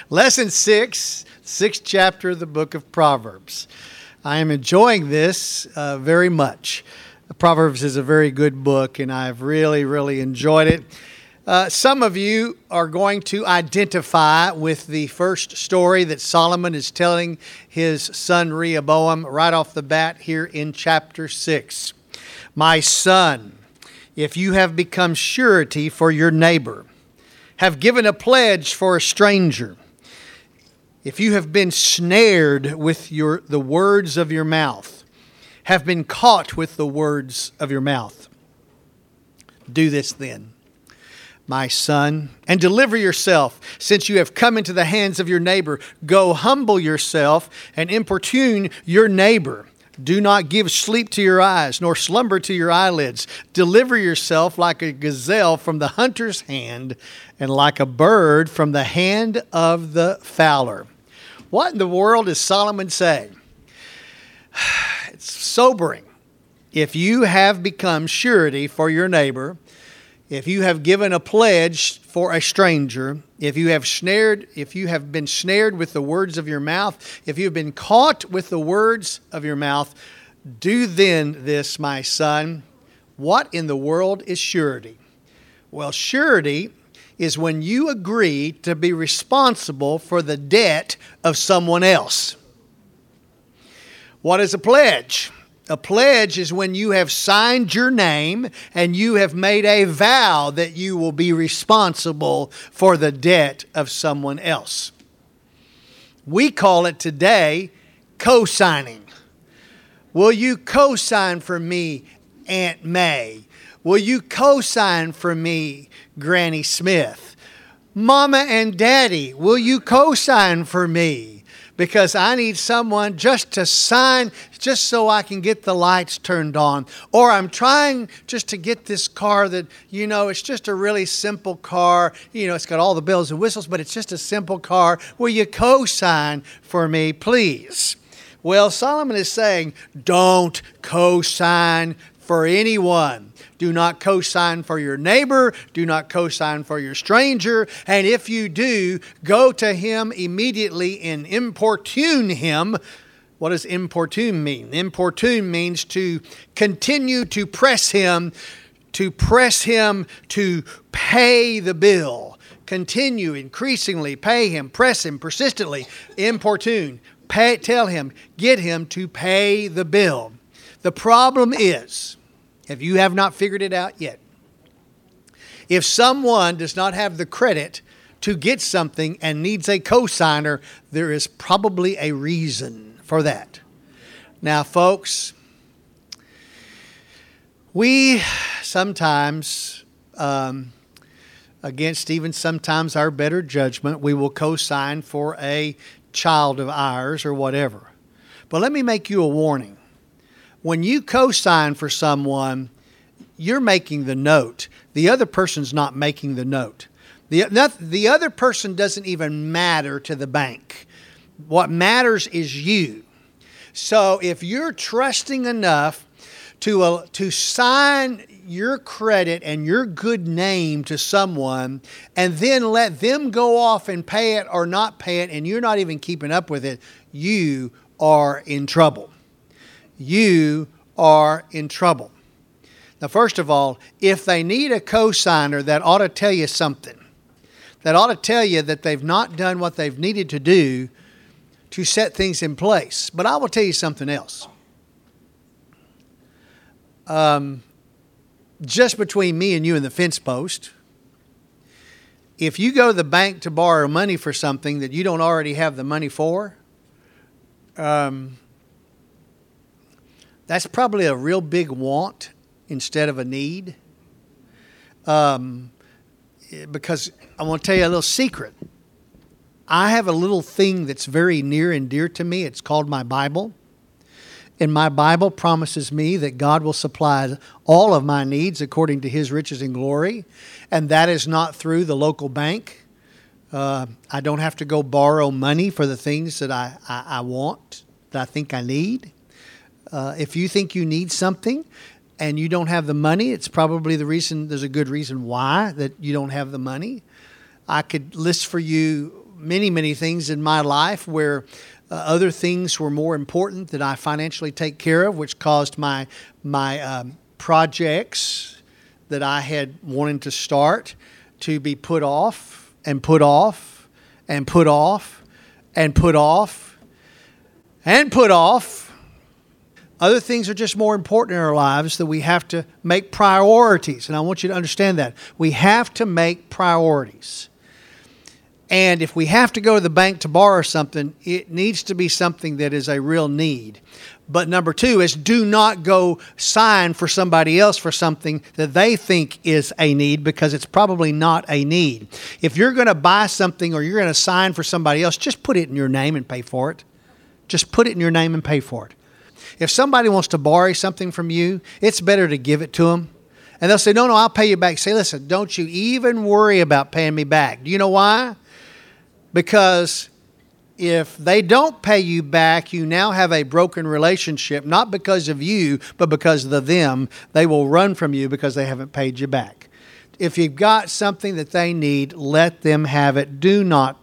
Lesson 6, sixth chapter of the book of Proverbs. I am enjoying this very much. Proverbs is a very good book, and I've really enjoyed it. Some of you are going to identify with the first story that Solomon is telling his son Rehoboam right off the bat here in chapter 6. My son, if you have become surety for your neighbor, have given a pledge for a stranger, if you have been snared with the words of your mouth, have been caught with the words of your mouth, do this then, my son, and deliver yourself, since you have come into the hands of your neighbor. Go humble yourself and importune your neighbor. Do not give sleep to your eyes, nor slumber to your eyelids. Deliver yourself like a gazelle from the hunter's hand, and like a bird from the hand of the fowler. What in the world is Solomon saying? It's sobering. If you have become surety for your neighbor, if you have given a pledge for a stranger, if you have been snared with the words of your mouth, if you have been caught with the words of your mouth, do then this, my son. What in the world is surety? Well, surety is when you agree to be responsible for the debt of someone else. What is a pledge? A pledge is when you have signed your name and you have made a vow that you will be responsible for the debt of someone else. We call it today co-signing. Will you co-sign for me, Aunt May? Will you co-sign for me, Granny Smith? Mama and Daddy, will you co-sign for me? Because I need someone just to sign, just so I can get the lights turned on. Or I'm trying just to get this car that, it's just a really simple car. It's got all the bells and whistles, but it's just a simple car. Will you co-sign for me, please? Well, Solomon is saying, don't co-sign for anyone. Do not co-sign for your neighbor. Do not co-sign for your stranger. And if you do, go to him immediately and importune him. What does importune mean? Importune means to continue to press him to pay the bill. Continue increasingly, pay him, press him persistently. Importune, tell him, get him to pay the bill. The problem is, if you have not figured it out yet, if someone does not have the credit to get something and needs a cosigner, there is probably a reason for that. Now, folks, we sometimes, against even sometimes our better judgment, we will cosign for a child of ours or whatever. But let me make you a warning. When you co-sign for someone, you're making the note. The other person's not making the note. The other person doesn't even matter to the bank. What matters is you. So if you're trusting enough to sign your credit and your good name to someone and then let them go off and pay it or not pay it, and you're not even keeping up with it, you are in trouble. You are in trouble. Now, first of all, if they need a cosigner, that ought to tell you something. That ought to tell you that they've not done what they've needed to do to set things in place. But I will tell you something else. Just between me and you and the fence post, if you go to the bank to borrow money for something that you don't already have the money for, that's probably a real big want instead of a need. Because I want to tell you a little secret. I have a little thing that's very near and dear to me. It's called my Bible. And my Bible promises me that God will supply all of my needs according to His riches and glory. And that is not through the local bank. I don't have to go borrow money for the things that I want, that I think I need. If you think you need something and you don't have the money, it's probably the reason, there's a good reason why that you don't have the money. I could list for you many things in my life where other things were more important that I financially take care of, which caused my projects that I had wanted to start to be put off and put off and put off and put off and put off. Other things are just more important in our lives that we have to make priorities. And I want you to understand that. We have to make priorities. And if we have to go to the bank to borrow something, it needs to be something that is a real need. But number two is do not go sign for somebody else for something that they think is a need, because it's probably not a need. If you're going to buy something or you're going to sign for somebody else, just put it in your name and pay for it. Just put it in your name and pay for it. If somebody wants to borrow something from you, it's better to give it to them. And they'll say, no, I'll pay you back. Say, listen, don't you even worry about paying me back. Do you know why? Because if they don't pay you back, you now have a broken relationship, not because of you, but because of them. They will run from you because they haven't paid you back. If you've got something that they need, let them have it. Do not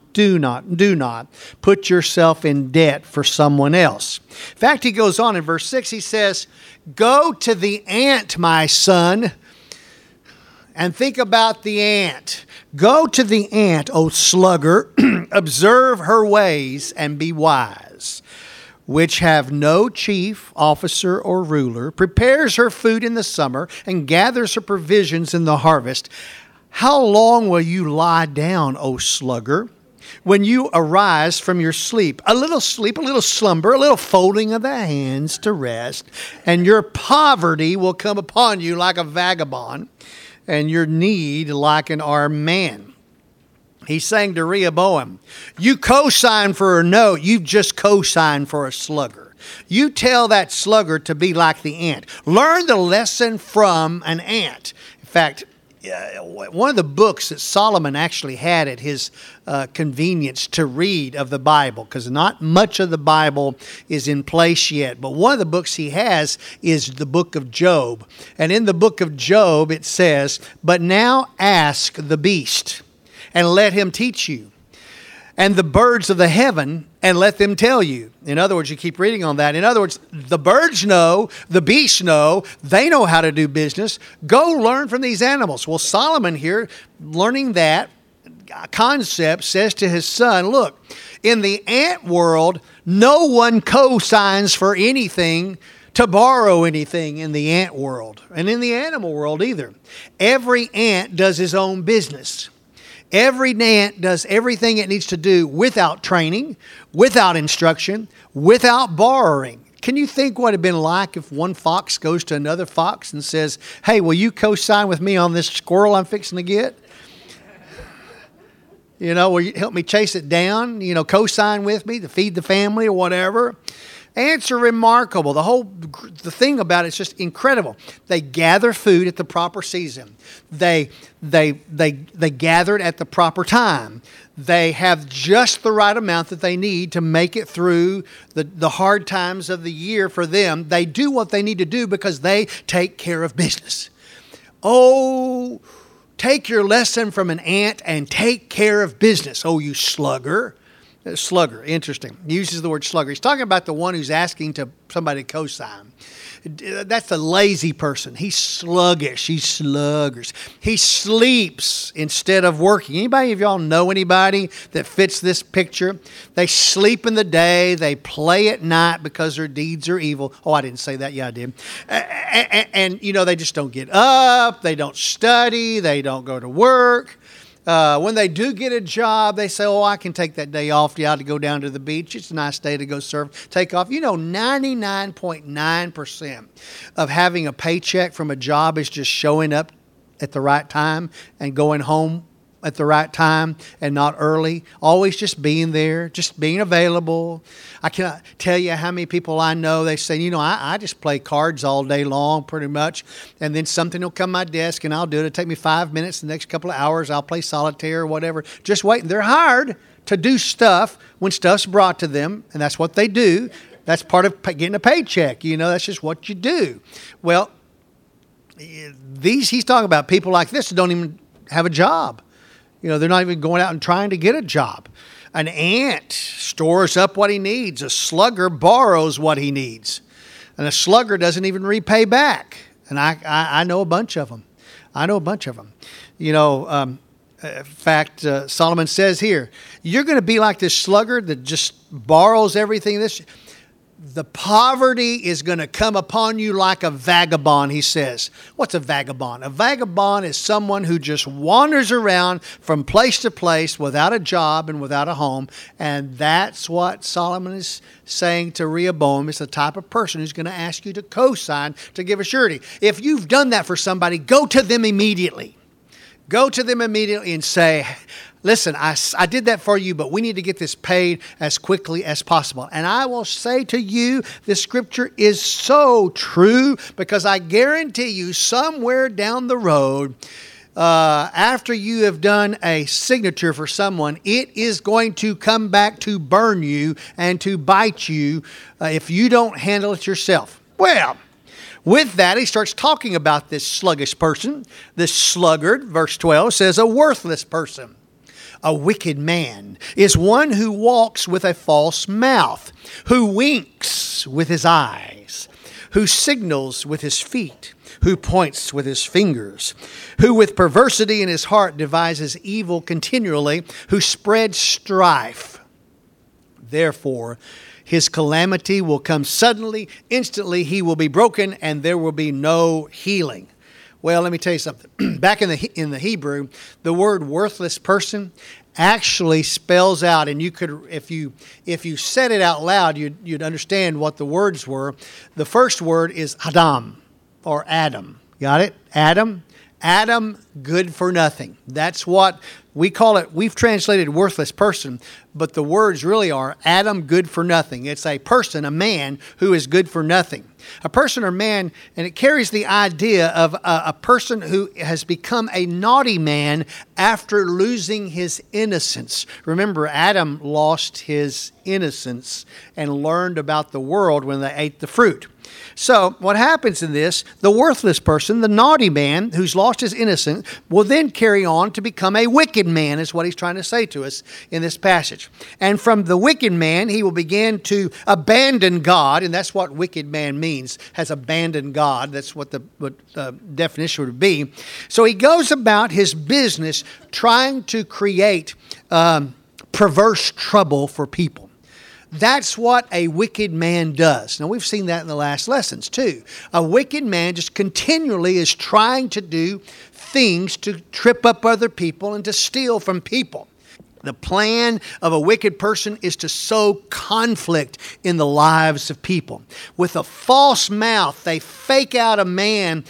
put yourself in debt for someone else. In fact, he goes on in verse 6, he says, go to the ant, my son, and think about the ant. Go to the ant, O sluggard, observe her ways and be wise, which have no chief, officer, or ruler, prepares her food in the summer and gathers her provisions in the harvest. How long will you lie down, O sluggard? When you arise from your sleep, a little slumber, a little folding of the hands to rest, and your poverty will come upon you like a vagabond, and your need like an armed man. He's saying to Rehoboam, you co-sign for a note, you've just co-signed for a sluggard. You tell that sluggard to be like the ant. Learn the lesson from an ant. In fact, one of the books that Solomon actually had at his convenience to read of the Bible, because not much of the Bible is in place yet, but one of the books he has is the book of Job. And in the book of Job it says, but now ask the beast, and let him teach you, and the birds of the heaven, and let them tell you. In other words, you keep reading on that. In other words, the birds know, the beasts know, they know how to do business. Go learn from these animals. Well, Solomon here, learning that concept, says to his son, look, in the ant world, no one co-signs for anything to borrow anything in the ant world, and in the animal world either. Every ant does his own business. Every ant does everything it needs to do without training, without instruction, without borrowing. Can you think what it'd been like if one fox goes to another fox and says, hey, will you co-sign with me on this squirrel I'm fixing to get? Will you help me chase it down? Co-sign with me to feed the family or whatever. Ants are remarkable. The thing about it is just incredible. They gather food at the proper season. They gather it at the proper time. They have just the right amount that they need to make it through the hard times of the year for them. They do what they need to do because they take care of business. Oh, take your lesson from an ant and take care of business. Oh, you slugger. Slugger, interesting. He uses the word slugger. He's talking about the one who's asking to somebody to co-sign. That's the lazy person. He's sluggish. He's sluggers. He sleeps instead of working. Anybody of y'all know anybody that fits this picture? They sleep in the day. They play at night because their deeds are evil. Oh, I didn't say that. Yeah, I did. And they just don't get up. They don't study. They don't go to work. When they do get a job, they say, oh, I can take that day off. Yeah, to go down to the beach. It's a nice day to go take off. 99.9% of having a paycheck from a job is just showing up at the right time and going home at the right time and not early. Always just being there, just being available. I cannot tell you how many people I know, they say, I just play cards all day long pretty much, and then something will come my desk and I'll do it. It'll take me 5 minutes. The next couple of hours I'll play solitaire or whatever. Just waiting. They're hired to do stuff when stuff's brought to them, and that's what they do. That's part of getting a paycheck. That's just what you do. Well, he's talking about people like this who don't even have a job. They're not even going out and trying to get a job. An ant stores up what he needs. A slugger borrows what he needs. And a slugger doesn't even repay back. And I know a bunch of them. In fact, Solomon says here, you're going to be like this sluggard that just borrows everything. The poverty is going to come upon you like a vagabond, he says. What's a vagabond? A vagabond is someone who just wanders around from place to place without a job and without a home. And that's what Solomon is saying to Rehoboam. It's the type of person who's going to ask you to co-sign, to give a surety. If you've done that for somebody, go to them immediately. Go to them immediately and say, listen, I did that for you, but we need to get this paid as quickly as possible. And I will say to you, this scripture is so true, because I guarantee you somewhere down the road, after you have done a signature for someone, it is going to come back to burn you and to bite you if you don't handle it yourself. Well, with that, he starts talking about this sluggish person, this sluggard. Verse 12 says, a worthless person, a wicked man, is one who walks with a false mouth, who winks with his eyes, who signals with his feet, who points with his fingers, who with perversity in his heart devises evil continually, who spreads strife. Therefore, his calamity will come suddenly, instantly he will be broken, and there will be no healing. Well, let me tell you something. Back in the Hebrew, the word worthless person actually spells out, and you could, if you said it out loud, you'd understand what the words were. The first word is Adam, or Adam. Got it? Adam, good for nothing. That's what we call it. We've translated worthless person, but the words really are Adam, good for nothing. It's a person, a man who is good for nothing. A person or man, and it carries the idea of a person who has become a naughty man after losing his innocence. Remember, Adam lost his innocence and learned about the world when they ate the fruit. So what happens in this, the worthless person, the naughty man who's lost his innocence, will then carry on to become a wicked man, is what he's trying to say to us in this passage. And from the wicked man, he will begin to abandon God, and that's what wicked man means, has abandoned God. That's what the definition would be. So he goes about his business trying to create perverse trouble for people. That's what a wicked man does. Now, we've seen that in the last lessons, too. A wicked man just continually is trying to do things to trip up other people and to steal from people. The plan of a wicked person is to sow conflict in the lives of people. With a false mouth, they fake out a man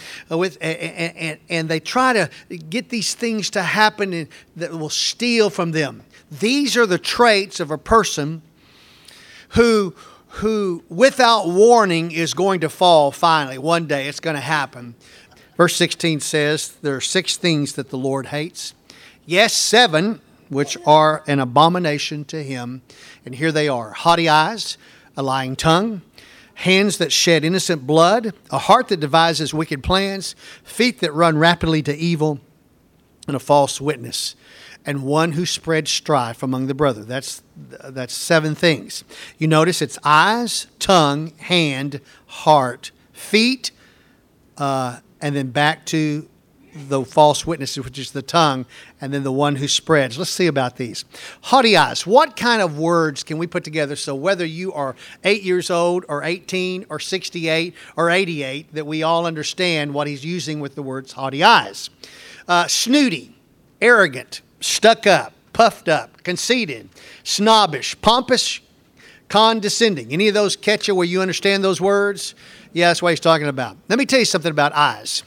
and they try to get these things to happen that will steal from them. These are the traits of a person who without warning is going to fall finally. One day it's going to happen. Verse 16 says, there are 6 things that the Lord hates. Yes, 7, which are an abomination to him. And here they are: haughty eyes, a lying tongue, hands that shed innocent blood, a heart that devises wicked plans, feet that run rapidly to evil, and a false witness, and one who spreads strife among the brethren. That's 7 things. You notice it's eyes, tongue, hand, heart, feet, and then back to the false witnesses, which is the tongue, and then the one who spreads. Let's see about these. Haughty eyes. What kind of words can we put together so whether you are 8 years old or 18 or 68 or 88, that we all understand what he's using with the words haughty eyes? Snooty, arrogant, stuck up, puffed up, conceited, snobbish, pompous, condescending. Any of those catch you where you understand those words? Yeah, that's what he's talking about. Let me tell you something about eyes.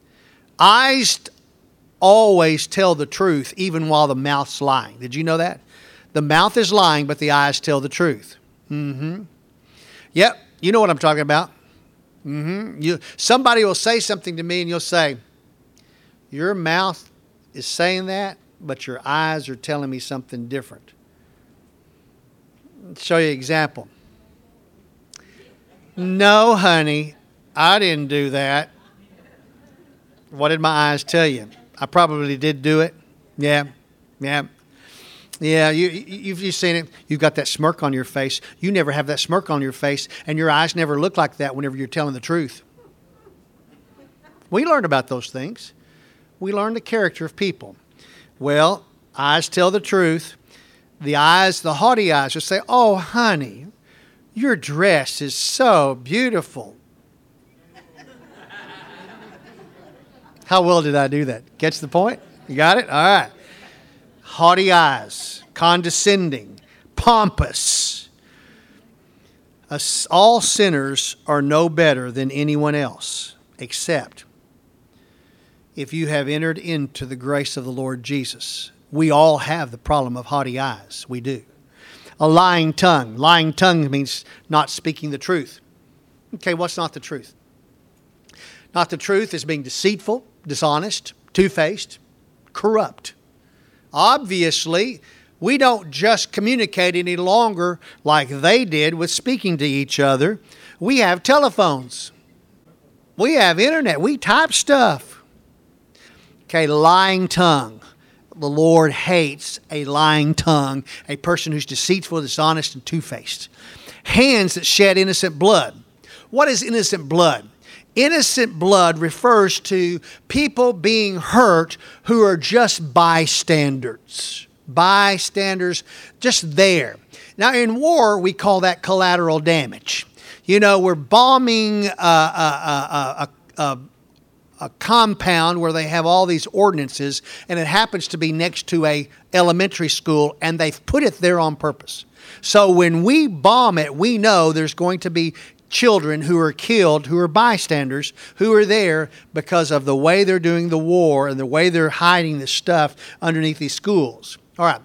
Eyes always tell the truth even while the mouth's lying. Did you know that? The mouth is lying, but the eyes tell the truth. Yep, you know what I'm talking about. Somebody will say something to me and you'll say, your mouth is saying that, but your eyes are telling me something different. I'll show you an example. No, honey, I didn't do that. What did my eyes tell you? I probably did do it. Yeah. Yeah. Yeah, you've seen it. You've got that smirk on your face. You never have that smirk on your face, and your eyes never look like that whenever you're telling the truth. We learn about those things. We learn the character of people. Well, eyes tell the truth. The haughty eyes will say, "Oh, honey, your dress is so beautiful." How well did I do that? Catch the point? You got it? All right. Haughty eyes, condescending, pompous. All sinners are no better than anyone else, except if you have entered into the grace of the Lord Jesus. We all have the problem of haughty eyes. We do. A lying tongue. Lying tongue means not speaking the truth. Okay, what's not the truth? Not the truth is being deceitful, dishonest, two-faced, corrupt. Obviously, we don't just communicate any longer like they did with speaking to each other. We have telephones. We have internet. We type stuff. Okay, lying tongue. The Lord hates a lying tongue, a person who's deceitful, dishonest, and two-faced. Hands that shed innocent blood. What is innocent blood? Innocent blood refers to people being hurt who are just bystanders. Bystanders, just there. Now, in war, we call that collateral damage. You know, we're bombing a compound where they have all these ordinances, and it happens to be next to a elementary school, and they've put it there on purpose. So when we bomb it, we know there's going to be children who are killed, who are bystanders, who are there because of the way they're doing the war and the way they're hiding this stuff underneath these schools. All right,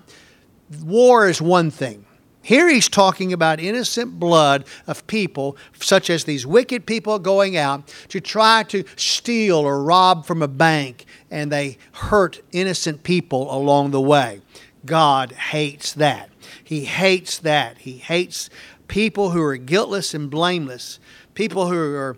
war is one thing. Here he's talking about innocent blood of people, such as these wicked people going out to try to steal or rob from a bank, and they hurt innocent people along the way. God hates that. He hates that. He hates people who are guiltless and blameless, people who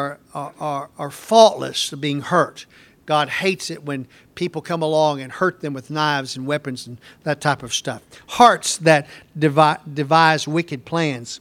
are faultless of being hurt. God hates it when people come along and hurt them with knives and weapons and that type of stuff. Hearts that devise wicked plans.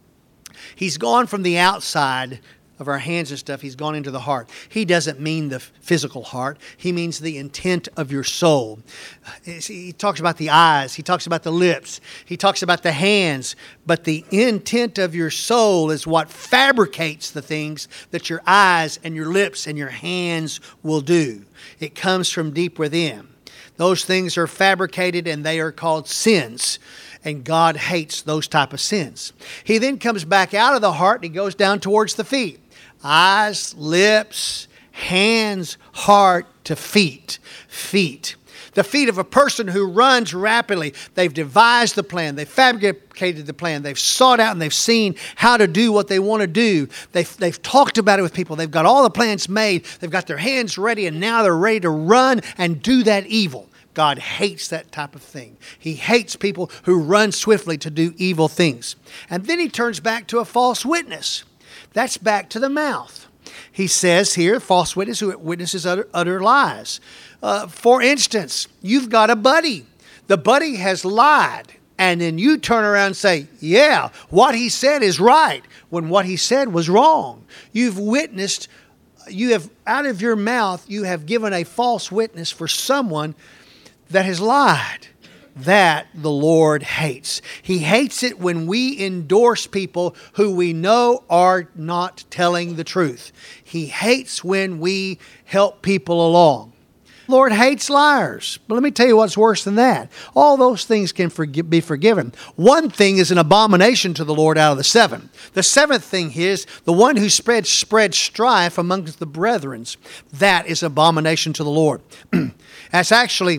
He's gone from the outside of our hands and stuff. He's gone into the heart. He doesn't mean the physical heart. He means the intent of your soul. He talks about the eyes. He talks about the lips. He talks about the hands. But the intent of your soul is what fabricates the things that your eyes and your lips and your hands will do. It comes from deep within. Those things are fabricated, and they are called sins. And God hates those type of sins. He then comes back out of the heart and he goes down towards the feet. Eyes, lips, hands, heart to feet. Feet. The feet of a person who runs rapidly. They've devised the plan. They've fabricated the plan. They've sought out and they've seen how to do what they want to do. They've talked about it with people. They've got all the plans made. They've got their hands ready, and now they're ready to run and do that evil. God hates that type of thing. He hates people who run swiftly to do evil things. And then he turns back to a false witness. That's back to the mouth. He says here, false witness who witnesses utter lies. For instance, you've got a buddy. The buddy has lied. And then you turn around and say, yeah, what he said is right, when what he said was wrong. You've witnessed, you have, out of your mouth, you have given a false witness for someone that has lied. That the Lord hates. He hates it when we endorse people who we know are not telling the truth. He hates when we help people along. Lord hates liars. But let me tell you what's worse than that. All those things can be forgiven. One thing is an abomination to the Lord out of the seven. The seventh thing is the one who spreads strife amongst the brethren. That is abomination to the Lord. That's actually,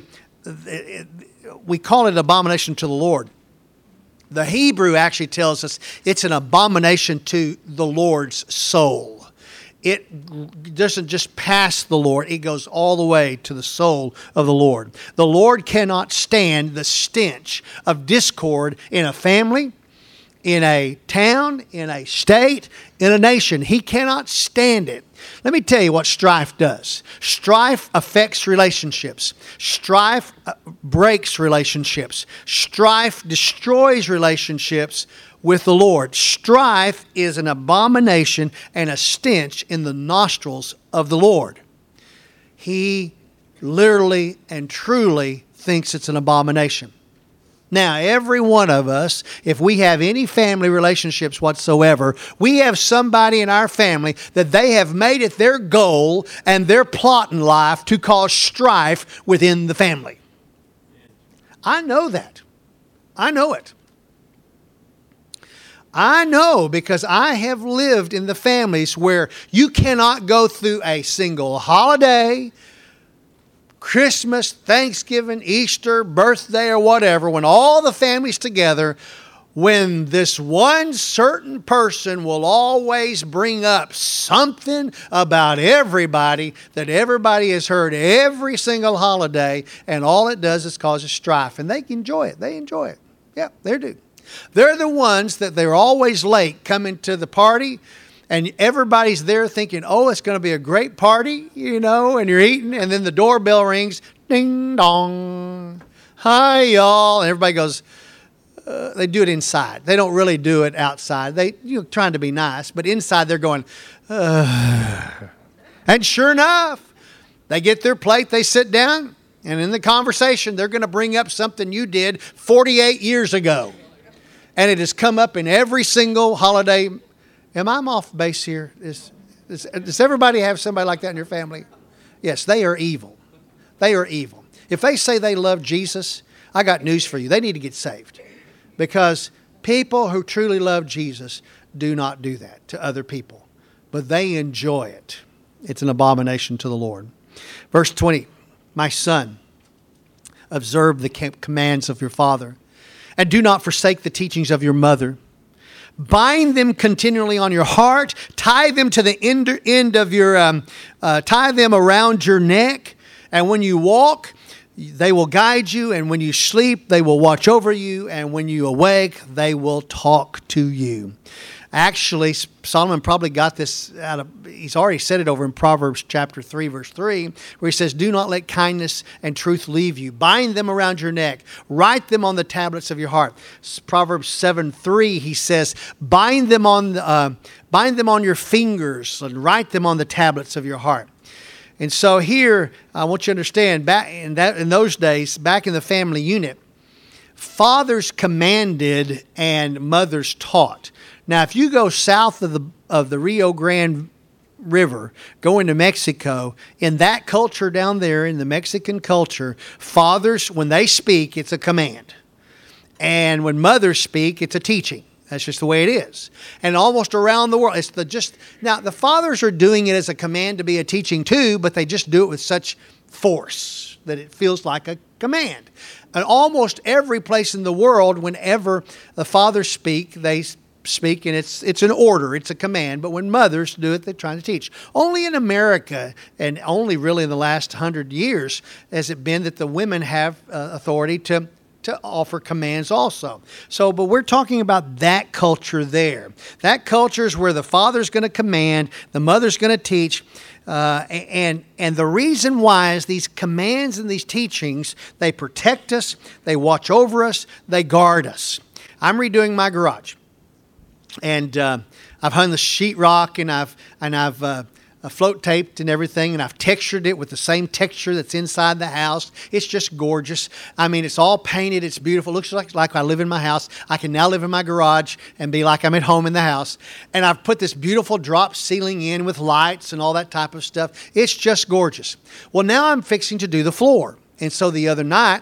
we call it abomination to the Lord. The Hebrew actually tells us it's an abomination to the Lord's soul. It doesn't just pass the Lord, it goes all the way to the soul of the Lord. The Lord cannot stand the stench of discord in a family, in a town, in a state, in a nation. He cannot stand it. Let me tell you what strife does. Strife affects relationships. Strife breaks relationships. Strife destroys relationships with the Lord. Strife is an abomination and a stench in the nostrils of the Lord. He literally and truly thinks it's an abomination. Now, every one of us, if we have any family relationships whatsoever, we have somebody in our family that they have made it their goal and their plot in life to cause strife within the family. I know that. I know it. I know because I have lived in the families where you cannot go through a single holiday, Christmas, Thanksgiving, Easter, birthday, or whatever, when all the family's together, when this one certain person will always bring up something about everybody that everybody has heard every single holiday, and all it does is causes strife. And they enjoy it. They enjoy it. Yeah, they do. They're the ones that they're always late coming to the party. And everybody's there thinking, oh, it's going to be a great party, you know, and you're eating. And then the doorbell rings, ding dong. Hi, y'all. And everybody goes, they do it inside. They don't really do it outside. They, trying to be nice. But inside they're going, And sure enough, they get their plate, they sit down. And in the conversation, they're going to bring up something you did 48 years ago. And it has come up in every single holiday. Am I off base here? Does everybody have somebody like that in your family? Yes, they are evil. They are evil. If they say they love Jesus, I got news for you. They need to get saved. Because people who truly love Jesus do not do that to other people. But they enjoy it. It's an abomination to the Lord. Verse 20, my son, observe the commands of your father, and do not forsake the teachings of your mother. Bind them continually on your heart. Tie them to the end of your, tie them around your neck. And when you walk, they will guide you. And when you sleep, they will watch over you. And when you awake, they will talk to you. Actually, Solomon probably got this out of, he's already said it over in Proverbs chapter 3, verse 3, where he says, do not let kindness and truth leave you. Bind them around your neck. Write them on the tablets of your heart. Proverbs 7:3, he says, bind them on your fingers and write them on the tablets of your heart. And so here, I want you to understand, back in those days, back in the family unit, fathers commanded and mothers taught. Now, if you go south of the Rio Grande River, go into Mexico, in that culture down there, in the Mexican culture, fathers, when they speak, it's a command. And when mothers speak, it's a teaching. That's just the way it is. And almost around the world, now the fathers are doing it as a command to be a teaching too, but they just do it with such force that it feels like a command. And almost every place in the world, whenever the fathers speak, they speak, and it's an order, it's a command. But when mothers do it, they're trying to teach. Only in America, and only really in the last 100 years, has it been that the women have authority to offer commands also. So, but we're talking about that culture there. That culture is where the father's going to command, the mother's going to teach, and the reason why is these commands and these teachings, they protect us, they watch over us, they guard us. I'm redoing my garage. And I've hung the sheetrock, and I've float taped and everything, and I've textured it with the same texture that's inside the house. It's just gorgeous. I mean, it's all painted. It's beautiful. It looks like I live in my house. I can now live in my garage and be like I'm at home in the house. And I've put this beautiful drop ceiling in with lights and all that type of stuff. It's just gorgeous. Well, now I'm fixing to do the floor. And so the other night,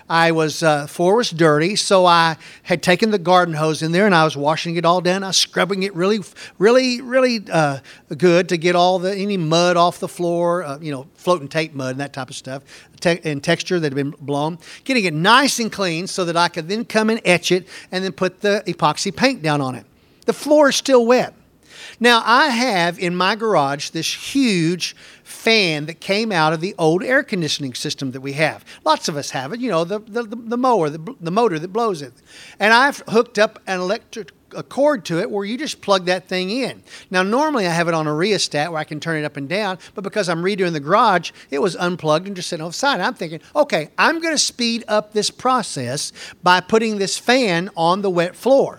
floor was dirty, so I had taken the garden hose in there and I was washing it all down. I was scrubbing it really, really, really good to get any mud off the floor, floating tape mud and that type of stuff, and texture that had been blown. Getting it nice and clean so that I could then come and etch it and then put the epoxy paint down on it. The floor is still wet. Now, I have in my garage this huge fan that came out of the old air conditioning system that we have. Lots of us have it, the mower, the motor that blows it. And I've hooked up an a cord to it where you just plug that thing in. Now, normally I have it on a rheostat where I can turn it up and down, but because I'm redoing the garage, it was unplugged and just sitting off the side. I'm thinking, okay, I'm going to speed up this process by putting this fan on the wet floor.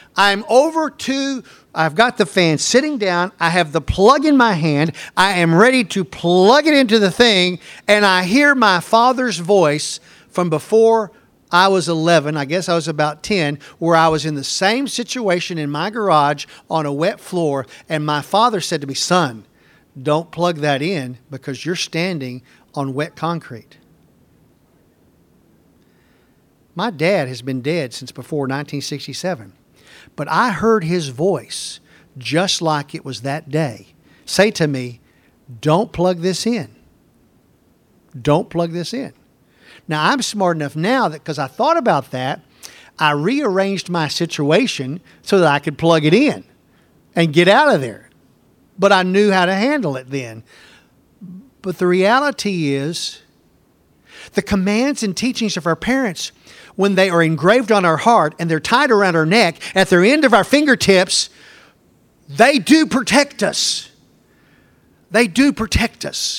I've got the fan sitting down. I have the plug in my hand. I am ready to plug it into the thing, and I hear my father's voice from before I was 11, I guess I was about 10, where I was in the same situation in my garage on a wet floor, and my father said to me, "Son, don't plug that in because you're standing on wet concrete." My dad has been dead since before 1967, but I heard his voice just like it was that day say to me, "Don't plug this in. Don't plug this in." Now, I'm smart enough now that because I thought about that, I rearranged my situation so that I could plug it in and get out of there. But I knew how to handle it then. But the reality is, the commands and teachings of our parents, when they are engraved on our heart and they're tied around our neck at the end of our fingertips, they do protect us. They do protect us.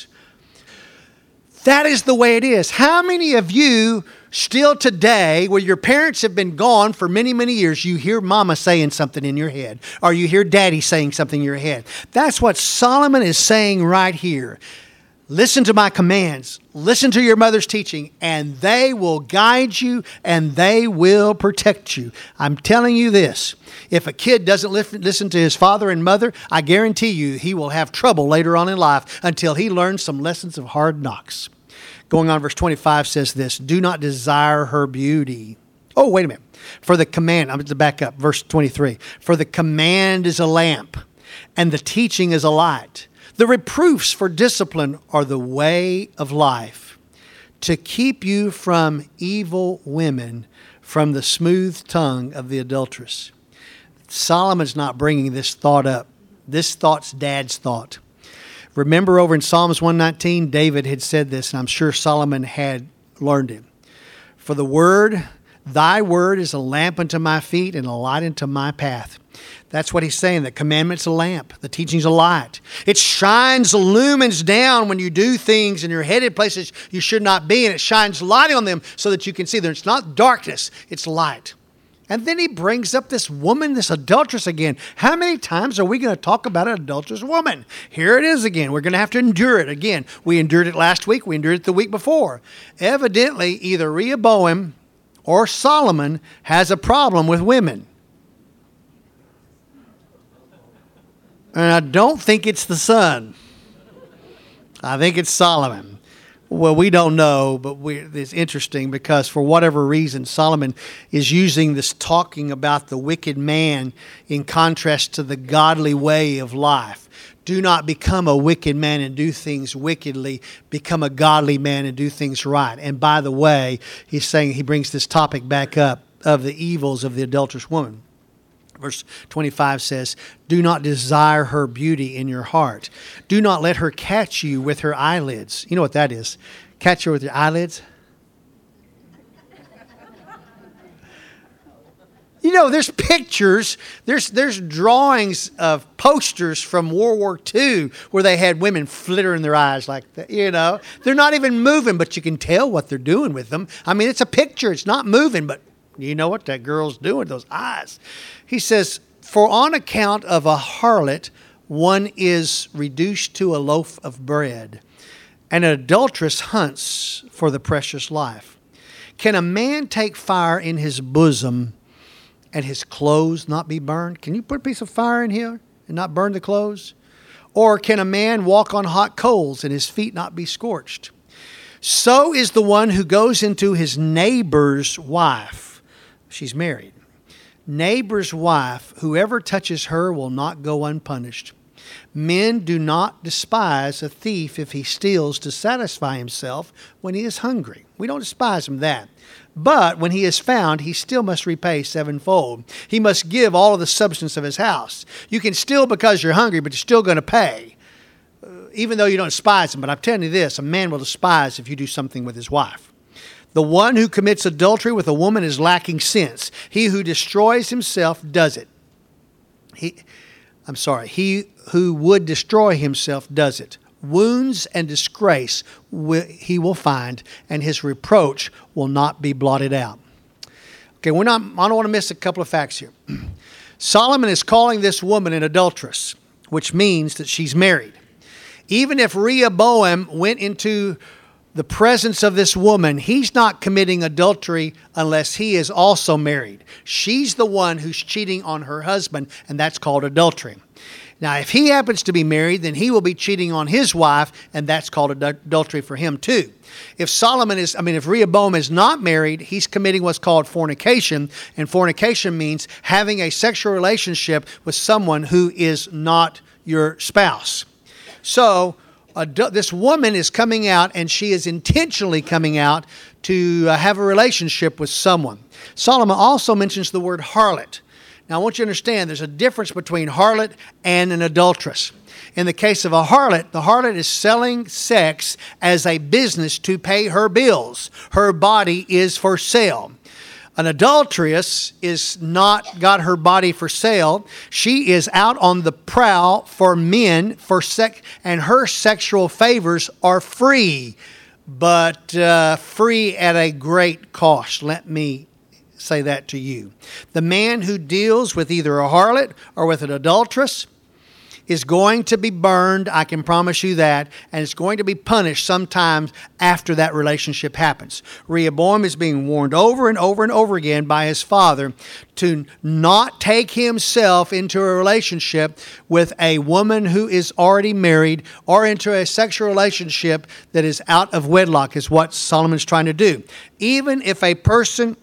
That is the way it is. How many of you still today, where your parents have been gone for many, many years, you hear mama saying something in your head, or you hear daddy saying something in your head? That's what Solomon is saying right here. Listen to my commands. Listen to your mother's teaching, and they will guide you, and they will protect you. I'm telling you this. If a kid doesn't listen to his father and mother, I guarantee you he will have trouble later on in life until he learns some lessons of hard knocks. Going on, verse 25 says this, "Do not desire her beauty." Oh, wait a minute. For the command, I'm going to back up, verse 23. "For the command is a lamp, and the teaching is a light. The reproofs for discipline are the way of life, to keep you from evil women, from the smooth tongue of the adulteress." Solomon's not bringing this thought up. This thought's Dad's thought. Remember over in Psalms 119, David had said this, and I'm sure Solomon had learned it. "For thy word is a lamp unto my feet and a light unto my path." That's what he's saying. The commandment's a lamp. The teaching's a light. It shines, illumines down when you do things and you're headed places you should not be, and it shines light on them so that you can see them. It's not darkness, it's light. And then he brings up this woman, this adulteress again. How many times are we going to talk about an adulterous woman? Here it is again. We're going to have to endure it again. We endured it last week. We endured it the week before. Evidently, either Rehoboam or Solomon has a problem with women. And I don't think it's the son. I think it's Solomon. Well, we don't know, but it's interesting because for whatever reason, Solomon is using this talking about the wicked man in contrast to the godly way of life. Do not become a wicked man and do things wickedly. Become a godly man and do things right. And by the way, he's saying he brings this topic back up of the evils of the adulterous woman. Verse 25 says, "Do not desire her beauty in your heart. Do not let her catch you with her eyelids." You know what that is? Catch her with your eyelids? You know, there's pictures, there's drawings of posters from World War II where they had women flittering their eyes like that, you know. They're not even moving, but you can tell what they're doing with them. I mean, it's a picture. It's not moving, but you know what that girl's doing with those eyes. He says, "For on account of a harlot, one is reduced to a loaf of bread, and an adulteress hunts for the precious life. Can a man take fire in his bosom and his clothes not be burned?" Can you put a piece of fire in here and not burn the clothes? "Or can a man walk on hot coals and his feet not be scorched? So is the one who goes into his neighbor's wife." She's married. "Neighbor's wife, whoever touches her will not go unpunished. Men do not despise a thief if he steals to satisfy himself when he is hungry." We don't despise him that. "But when he is found, he still must repay sevenfold. He must give all of the substance of his house." You can steal because you're hungry, but you're still going to pay, even though you don't despise him. But I'm telling you this, a man will despise if you do something with his wife. "The one who commits adultery with a woman is lacking sense. He who destroys himself does it." He who would destroy himself does it. Wounds and disgrace he will find, and his reproach will not be blotted out. Okay, I don't want to miss a couple of facts here. Solomon is calling this woman an adulteress, which means that she's married. Even if Rehoboam went into the presence of this woman, he's not committing adultery unless he is also married. She's the one who's cheating on her husband, and that's called adultery. Now, if he happens to be married, then he will be cheating on his wife, and that's called adultery for him too. If Rehoboam is not married, he's committing what's called fornication, and fornication means having a sexual relationship with someone who is not your spouse. So, this woman is coming out, and she is intentionally coming out to have a relationship with someone. Solomon also mentions the word harlot. Now, I want you to understand there's a difference between harlot and an adulteress. In the case of a harlot, the harlot is selling sex as a business to pay her bills. Her body is for sale. An adulteress is not got her body for sale. She is out on the prowl for men for sex, and her sexual favors are free, but free at a great cost. Let me say that to you. The man who deals with either a harlot or with an adulteress is going to be burned, I can promise you that, and it's going to be punished sometimes after that relationship happens. Rehoboam is being warned over and over and over again by his father to not take himself into a relationship with a woman who is already married or into a sexual relationship that is out of wedlock, is what Solomon's trying to do. Even if a person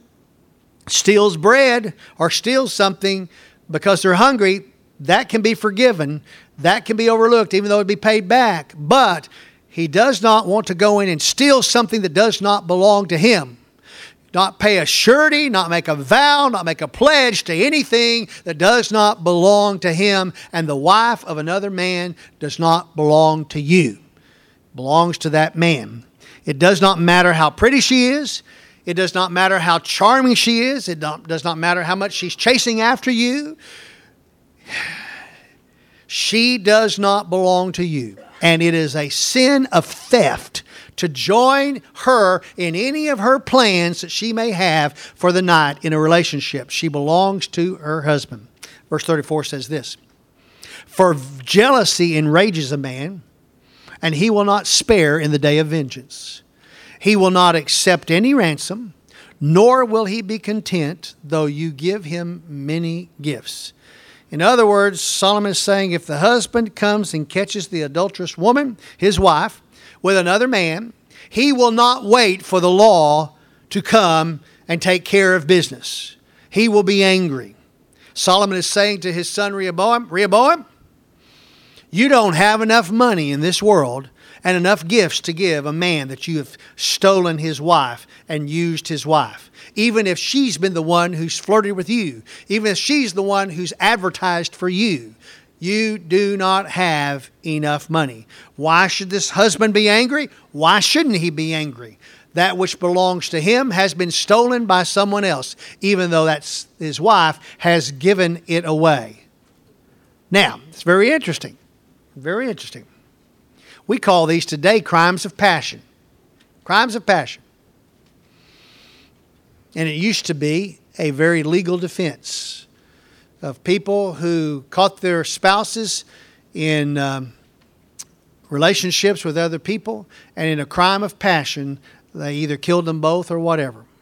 steals bread or steals something because they're hungry, that can be forgiven. That can be overlooked, even though it'd be paid back. But he does not want to go in and steal something that does not belong to him. Not pay a surety, not make a vow, not make a pledge to anything that does not belong to him. And the wife of another man does not belong to you. It belongs to that man. It does not matter how pretty she is. It does not matter how charming she is. It does not matter how much she's chasing after you. She does not belong to you. And it is a sin of theft to join her in any of her plans that she may have for the night in a relationship. She belongs to her husband. Verse 34 says this: "For jealousy enrages a man, and he will not spare in the day of vengeance. He will not accept any ransom, nor will he be content, though you give him many gifts." In other words, Solomon is saying if the husband comes and catches the adulterous woman, his wife, with another man, he will not wait for the law to come and take care of business. He will be angry. Solomon is saying to his son Rehoboam, "Rehoboam, you don't have enough money in this world and enough gifts to give a man that you have stolen his wife and used his wife. Even if she's been the one who's flirted with you, even if she's the one who's advertised for you, you do not have enough money." Why should this husband be angry? Why shouldn't he be angry? That which belongs to him has been stolen by someone else, even though that's his wife has given it away. Now, it's very interesting. Very interesting. We call these today crimes of passion. Crimes of passion. And it used to be a very legal defense of people who caught their spouses in relationships with other people, and in a crime of passion, they either killed them both or whatever.